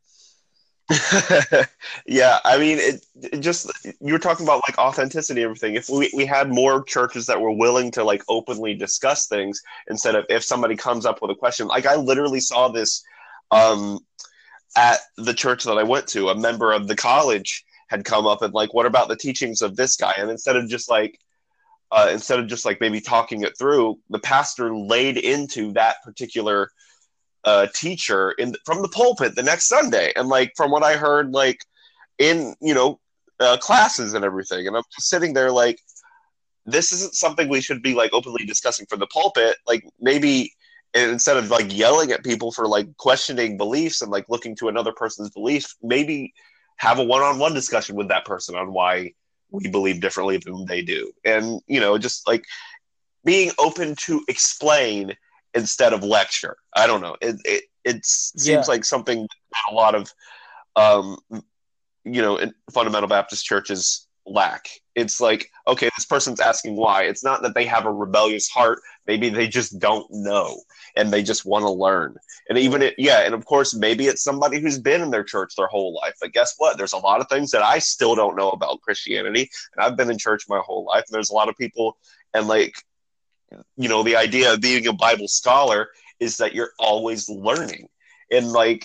yeah, I mean, it, it just you were talking about like authenticity and everything. If we, we had more churches that were willing to like openly discuss things instead of if somebody comes up with a question, like I literally saw this um, at the church that I went to. A member of the college had come up and like, what about the teachings of this guy? And instead of just like uh, instead of just like maybe talking it through, the pastor laid into that particular uh, teacher in from the pulpit the next Sunday. And like from what I heard, like in you know uh, classes and everything, and I'm just sitting there like, this isn't something we should be like openly discussing from the pulpit. Like maybe and instead of like yelling at people for like questioning beliefs and like looking to another person's belief, maybe have a one-on-one discussion with that person on why we believe differently than they do. And, you know, just like being open to explain instead of lecture. I don't know. It it, it seems Yeah. like something that a lot of, um, you know, in fundamental Baptist churches lack. It's like, okay, this person's asking why. It's not that they have a rebellious heart. Maybe they just don't know and they just want to learn. And even it, yeah, and of course, maybe it's somebody who's been in their church their whole life. But guess what? There's a lot of things that I still don't know about Christianity. And I've been in church my whole life. And there's a lot of people, and like, you know, the idea of being a Bible scholar is that you're always learning. And like,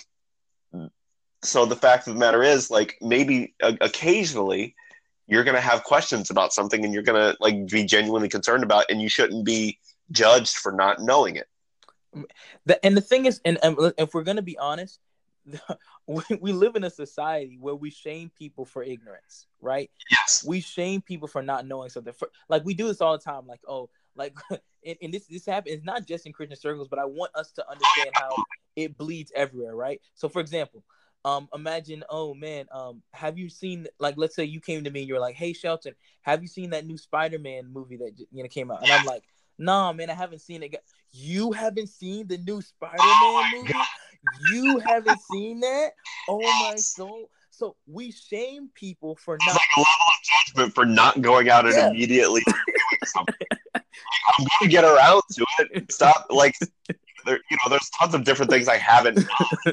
so the fact of the matter is, like, maybe uh, occasionally you're going to have questions about something and you're going to like be genuinely concerned about, and you shouldn't be judged for not knowing it. The, and the thing is, and, and if we're going to be honest, we, we live in a society where we shame people for ignorance, right? Yes. We shame people for not knowing something. For, like, we do this all the time. Like, oh, like, and, and this this happens. It's not just in Christian circles, but I want us to understand how it bleeds everywhere, right? So, for example, um, imagine, oh man, um, have you seen, like, let's say you came to me and you're like, hey, Shelton, have you seen that new Spider-Man movie that, you know, came out? And I'm like, nah, man, I haven't seen it. You haven't seen the new Spider-Man movie? You haven't seen that? Oh my soul. So we shame people for not, like a level of judgment for not going out and yeah. immediately doing something. I'm going to get around to it. Stop, like, there, you know, there's tons of different things I haven't done.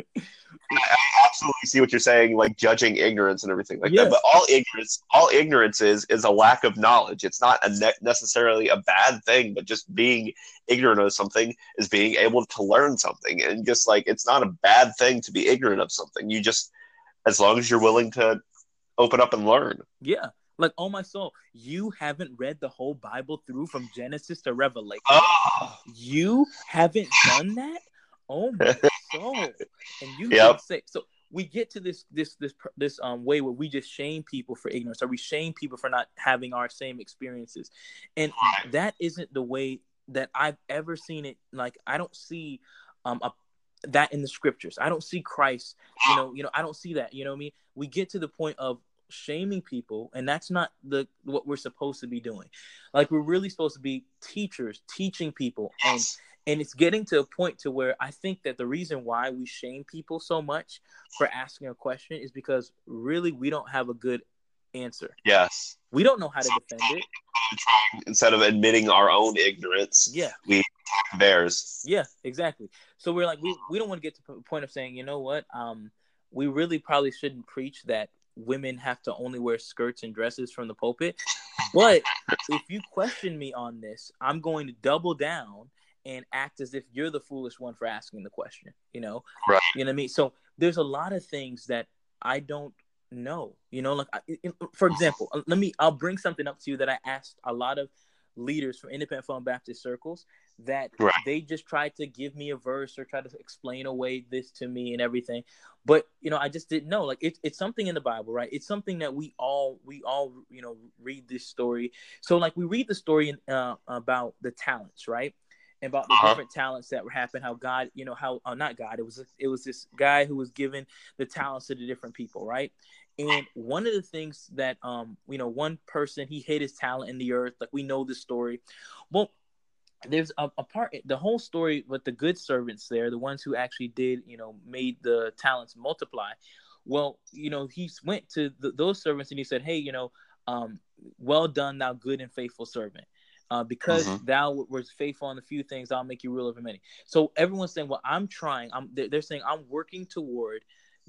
I absolutely see what you're saying, like judging ignorance and everything like yes. that. But all ignorance, all ignorance is is a lack of knowledge. It's not a ne- necessarily a bad thing, but just being ignorant of something is being able to learn something. And just like, it's not a bad thing to be ignorant of something. You just, as long as you're willing to open up and learn. Yeah. Like, oh my soul, you haven't read the whole Bible through from Genesis to Revelation. Oh. You haven't done that? Oh my soul. And you yep. can say, so we get to this this this this um way where we just shame people for ignorance, or we shame people for not having our same experiences. And that isn't the way that I've ever seen it. Like, I don't see um a that in the scriptures. I don't see Christ, you know, you know, I don't see that, you know what I mean? We get to the point of shaming people, and that's not the what we're supposed to be doing. Like, we're really supposed to be teachers, teaching people. And And it's getting to a point to where I think that the reason why we shame people so much for asking a question is because really we don't have a good answer. Yes. We don't know how to defend it. Instead of admitting our own ignorance, yeah, we attack theirs. Yeah, exactly. So we're like, we, we don't want to get to the point of saying, you know what, um, we really probably shouldn't preach that women have to only wear skirts and dresses from the pulpit. But if you question me on this, I'm going to double down and act as if you're the foolish one for asking the question, you know? Right. You know what I mean? So there's a lot of things that I don't know, you know, like, I, for example, let me, I'll bring something up to you that I asked a lot of leaders from Independent Fundamental Baptist circles that right. they just tried to give me a verse or try to explain away this to me and everything. But, you know, I just didn't know, like, it's, it's something in the Bible, right? It's something that we all, we all, you know, read this story. So like we read the story in, uh, about the talents, right? About the uh-huh. different talents that were happening, how God, you know, how, uh, not God, it was, it was this guy who was given the talents to the different people, right? And one of the things that, um, you know, one person, he hid his talent in the earth. Like, we know this story. Well, there's a, a part, the whole story with the good servants there, the ones who actually did, you know, made the talents multiply. Well, you know, he went to the, those servants and he said, hey, you know, um, well done, thou good and faithful servant. Uh, because mm-hmm. thou was faithful on a few things, I'll make you ruler over many. So everyone's saying, well, I'm trying. I'm, they're, they're saying I'm working toward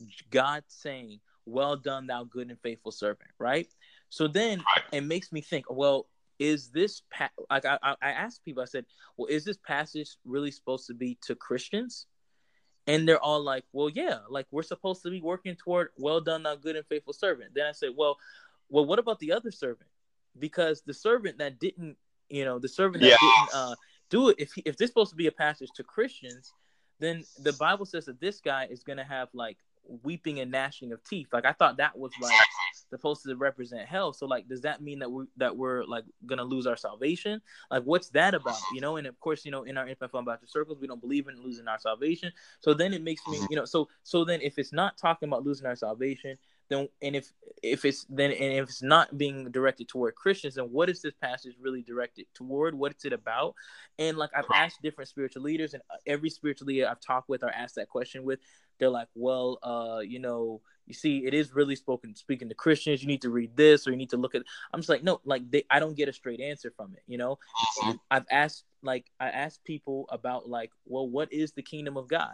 God saying, well done, thou good and faithful servant, right? So then it makes me think, well, is this, pa- like I, I asked people, I said, well, is this passage really supposed to be to Christians? And they're all like, well, yeah, like we're supposed to be working toward well done, thou good and faithful servant. Then I said, well, well, what about the other servant? Because the servant that didn't, you know, the servant that yeah. didn't uh, do it, if he, if this is supposed to be a passage to Christians, then the Bible says that this guy is going to have like weeping and gnashing of teeth. Like, I thought that was like supposed to represent hell. So like, does that mean that we that we're like gonna lose our salvation? Like, what's that about? You know, and of course, you know, in our Infinite Fun Baptist circles, we don't believe in losing our salvation. So then it makes me, you know, so so then if it's not talking about losing our salvation, then and if if it's then and if it's not being directed toward Christians, then what is this passage really directed toward? What's it about? And like, I've asked different spiritual leaders, and every spiritual leader I've talked with or asked that question with, they're like, well, uh, you know, you see, it is really spoken speaking to Christians. You need to read this, or you need to look at. I'm just like, no, like they, I don't get a straight answer from it. You know, Mm-hmm. I've asked like I asked people about like, well, what is the kingdom of God?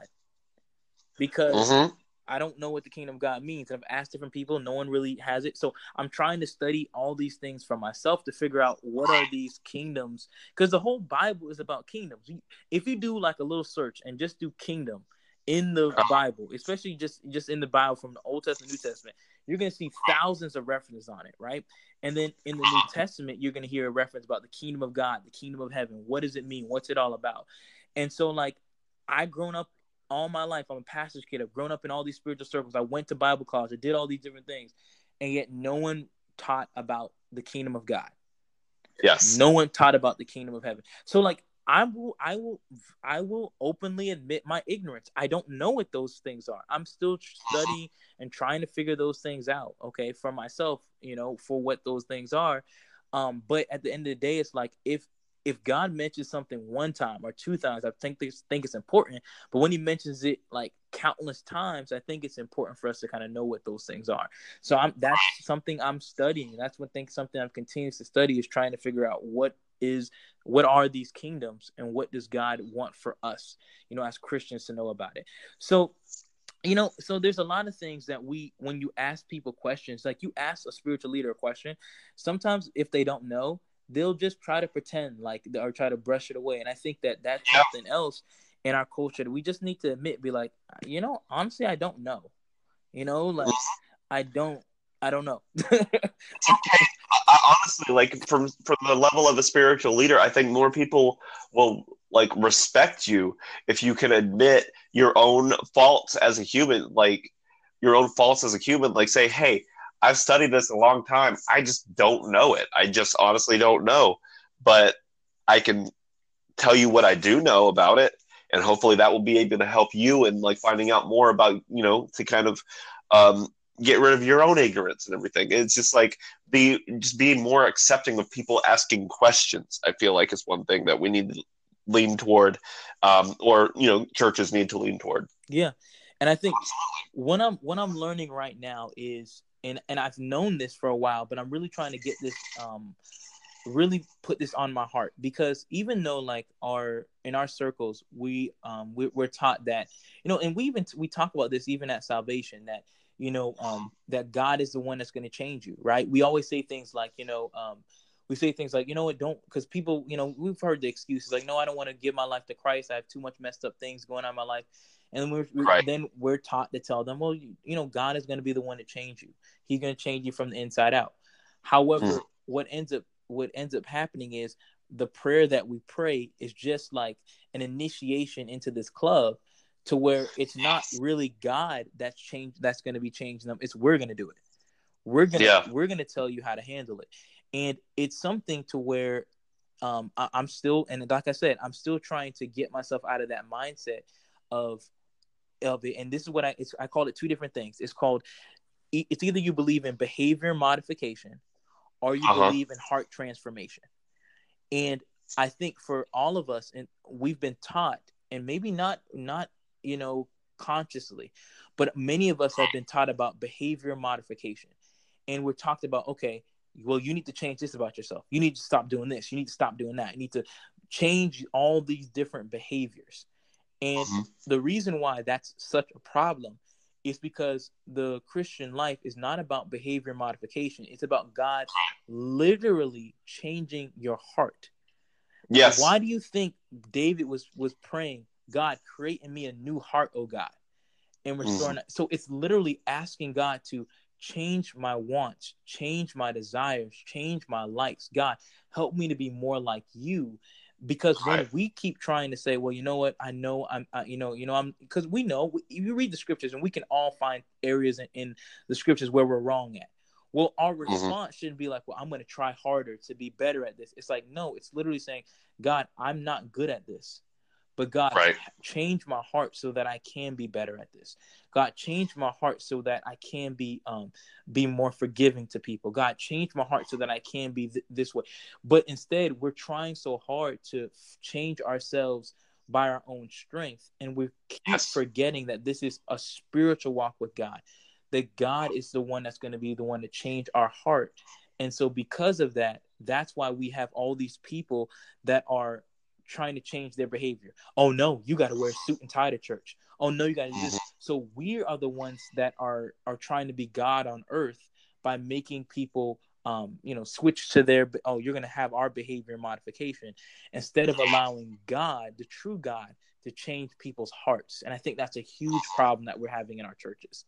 Because Mm-hmm. I don't know what the kingdom of God means. I've asked different people. No one really has it. So I'm trying to study all these things for myself to figure out what are these kingdoms. Because the whole Bible is about kingdoms. If you do like a little search and just do kingdom in the Bible, especially just, just in the Bible from the Old Testament, New Testament, you're going to see thousands of references on it, right? And then in the New Testament, you're going to hear a reference about the kingdom of God, the kingdom of heaven. What does it mean? What's it all about? And so like, I grown up all my life, I'm a pastor's kid. I've grown up in all these spiritual circles. I went to Bible college. I did all these different things. And yet no one taught about the kingdom of God. Yes. No one taught about the kingdom of heaven. So like, I will, I will, I will openly admit my ignorance. I don't know what those things are. I'm still studying and trying to figure those things out, okay, for myself, you know, for what those things are. Um, but at the end of the day, it's like, if, if God mentions something one time or two times, I think this, think it's important. But when he mentions it like countless times, I think it's important for us to kind of know what those things are. So I'm, that's something I'm studying. That's one thing, something I'm continuing to study, is trying to figure out what is, what are these kingdoms and what does God want for us, you know, as Christians to know about it. So, you know, so there's a lot of things that we, when you ask people questions, like you ask a spiritual leader a question, sometimes if they don't know, they'll just try to pretend like, or try to brush it away. And I think that that's Yeah. something else in our culture that we just need to admit, be like, you know, honestly, I don't know, you know, like I don't, I don't know. Okay. I, I, honestly, like from, from the level of a spiritual leader, I think more people will like respect you if you can admit your own faults as a human, like your own faults as a human, like say, hey, I've studied this a long time. I just don't know it. I just honestly don't know. But I can tell you what I do know about it. And hopefully that will be able to help you in like finding out more about, you know, to kind of um, get rid of your own ignorance and everything. It's just like be just being more accepting of people asking questions, I feel like is one thing that we need to lean toward, um, or, you know, churches need to lean toward. Yeah. And I think what I'm, what I'm learning right now is, And and I've known this for a while, but I'm really trying to get this, um, really put this on my heart, because even though like our, in our circles, we, um, we, we're taught that, you know, and we even, we talk about this even at salvation, that, you know, um, that God is the one that's going to change you. Right. We always say things like, you know, um, we say things like, you know what, don't, because people, you know, we've heard the excuses like, no, I don't want to give my life to Christ. I have too much messed up things going on in my life. And we're, Right. then we're taught to tell them, well, you, you know, God is going to be the one to change you. He's going to change you from the inside out. However, mm. what ends up what ends up happening is the prayer that we pray is just like an initiation into this club, to where it's not really God that's changed, that's going to be changing them. It's we're going to do it. We're gonna yeah. we're gonna tell you how to handle it, and it's something to where um, I, I'm still, and like I said, I'm still trying to get myself out of that mindset of of it. And this is what I it's, I call it two different things. It's called it's either you believe in behavior modification or you uh-huh. believe in heart transformation. And I think for all of us, and we've been taught, and maybe not, not, you know, consciously, but many of us have been taught about behavior modification. And we're talked about, okay, well, you need to change this about yourself. You need to stop doing this. You need to stop doing that. You need to change all these different behaviors. And mm-hmm. the reason why that's such a problem is because the Christian life is not about behavior modification. It's about God literally changing your heart. Yes. Why do you think David was, was praying, God, create in me a new heart, oh God, and restoring? Mm-hmm. So it's literally asking God to change my wants, change my desires, change my likes. God, help me to be more like you. Because when right. we keep trying to say, well, you know what, I know I'm, I, you know, you know, I'm, because we know you read the scriptures and we can all find areas in, in the scriptures where we're wrong at. Well, our Mm-hmm. response shouldn't be like, well, I'm going to try harder to be better at this. It's like, no, it's literally saying, God, I'm not good at this. But God, Right. change my heart so that I can be better at this. God, change my heart so that I can be um be more forgiving to people. God, change my heart so that I can be th- this way. But instead, we're trying so hard to f- change ourselves by our own strength, and we keep Yes. forgetting that this is a spiritual walk with God. That God is the one that's going to be the one to change our heart. And so because of that, that's why we have all these people that are trying to change their behavior. Oh no, you got to wear a suit and tie to church. Oh no, you got to do this. Mm-hmm. So we are the ones that are are trying to be God on earth by making people um you know switch to their, oh, you're going to have our behavior modification, instead of allowing God, the true God, to change people's hearts. And I think that's a huge problem that we're having in our churches.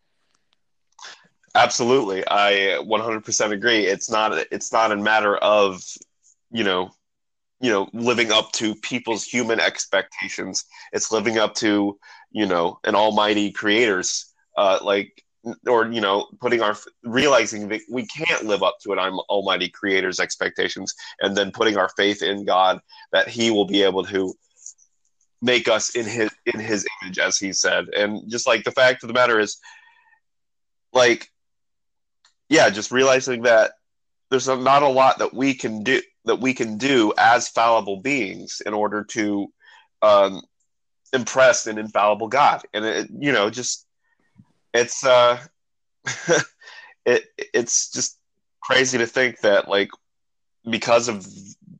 Absolutely. I one hundred percent agree. It's not it's not a matter of, you know, you know, living up to people's human expectations. It's living up to, you know, an almighty creator's, uh, like, or, you know, putting our, realizing that we can't live up to an almighty creator's expectations, and then putting our faith in God that he will be able to make us in his, in his image, as he said. And just like the fact of the matter is, like, yeah, just realizing that there's not a lot that we can do that we can do as fallible beings in order to um, impress an infallible God. And it, you know, just it's uh, it it's just crazy to think that, like, because of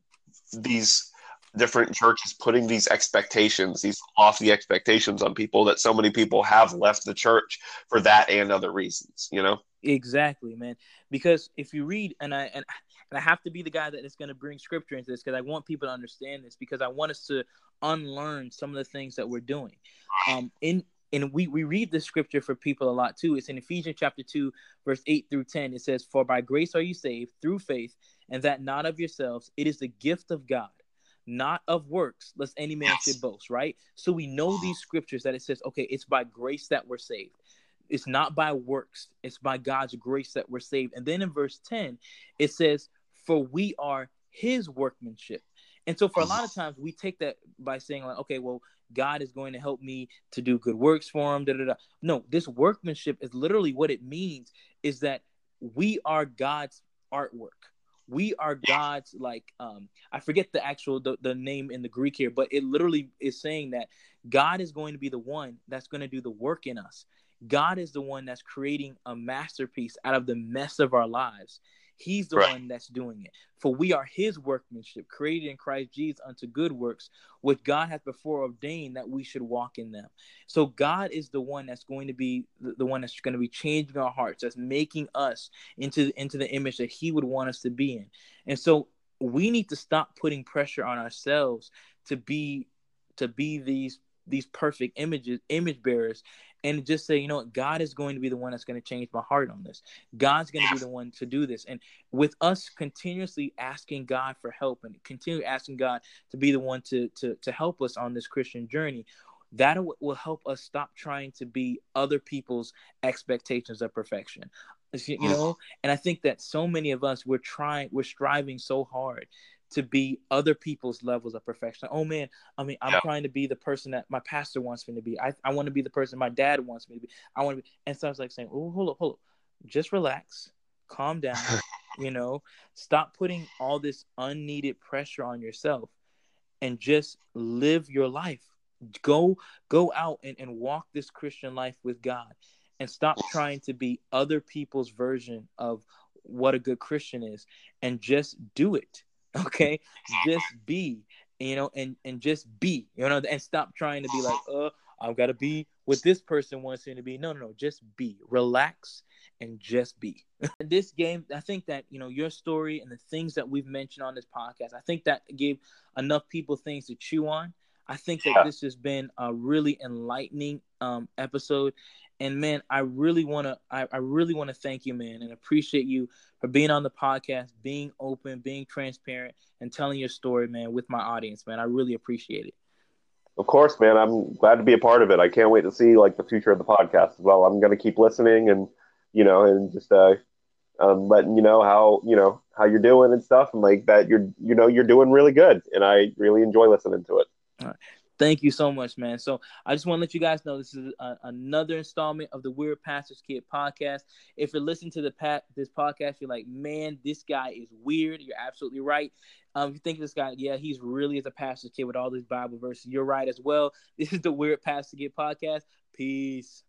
these different churches putting these expectations, these lofty expectations on people, that so many people have left the church for that and other reasons, you know? Exactly, man. Because if you read, and I and, and I have to be the guy that is going to bring scripture into this, because I want people to understand this, because I want us to unlearn some of the things that we're doing. Um, in and we we read the scripture for people a lot too. It's in Ephesians chapter two, verse eight through ten. It says, "For by grace are you saved through faith, and that not of yourselves; it is the gift of God, not of works, lest any man Yes. should boast." Right. So we know these scriptures that it says, okay, it's by grace that we're saved. It's not by works. It's by God's grace that we're saved. And then in verse ten, it says, "For we are his workmanship." And so for a lot of times we take that by saying, like, okay, well, God is going to help me to do good works for him. Da, da, da. No, this workmanship is literally what it means is that we are God's artwork. We are God's, like, um, I forget the actual, the, the name in the Greek here, but it literally is saying that God is going to be the one that's going to do the work in us. God is the one that's creating a masterpiece out of the mess of our lives. He's the Right. one that's doing it. For we are his workmanship, created in Christ Jesus unto good works, which God hath before ordained that we should walk in them. So God is the one that's going to be the, the one that's going to be changing our hearts, that's making us into, into the image that he would want us to be in. And so we need to stop putting pressure on ourselves to be to be these these perfect images, image bearers, and just say, you know what, God is going to be the one that's going to change my heart on this. God's going to be the one to do this. And with us continuously asking God for help and continue asking God to be the one to to to help us on this Christian journey, that will help us stop trying to be other people's expectations of perfection. You know, and I think that so many of us, we're trying, we're striving so hard to be other people's levels of perfection. Oh man, I mean, I'm Yeah. trying to be the person that my pastor wants me to be. I, I want to be the person my dad wants me to be. I want to be, and so I was like saying, oh, hold up, hold up, just relax, calm down. You know, stop putting all this unneeded pressure on yourself, and just live your life. Go, go out and, and walk this Christian life with God, and stop trying to be other people's version of what a good Christian is, and just do it. Okay, just be, you know, and and just be, you know, and stop trying to be like, uh, I've got to be what this person wants me to be. No, no, no, just be, relax, and just be. This game, I think that, you know, your story and the things that we've mentioned on this podcast, I think that gave enough people things to chew on. I think that Yeah. this has been a really enlightening um, episode. And man, I really want to, I, I really want to thank you, man, and appreciate you for being on the podcast, being open, being transparent, and telling your story, man, with my audience, man. I really appreciate it. Of course, man. I'm glad to be a part of it. I can't wait to see, like, the future of the podcast as well. I'm going to keep listening and, you know, and just uh, um, letting you know how you know how you're doing and stuff, and like that you're you know you're doing really good, and I really enjoy listening to it. All right. Thank you so much, man. So I just want to let you guys know this is a, another installment of the Weird Pastor's Kid podcast. If you're listening to the pat this podcast, you're like, man, this guy is weird. You're absolutely right. Um, if you think this guy, yeah, he's really is a pastor's kid with all these Bible verses. You're right as well. This is the Weird Pastor's Kid podcast. Peace.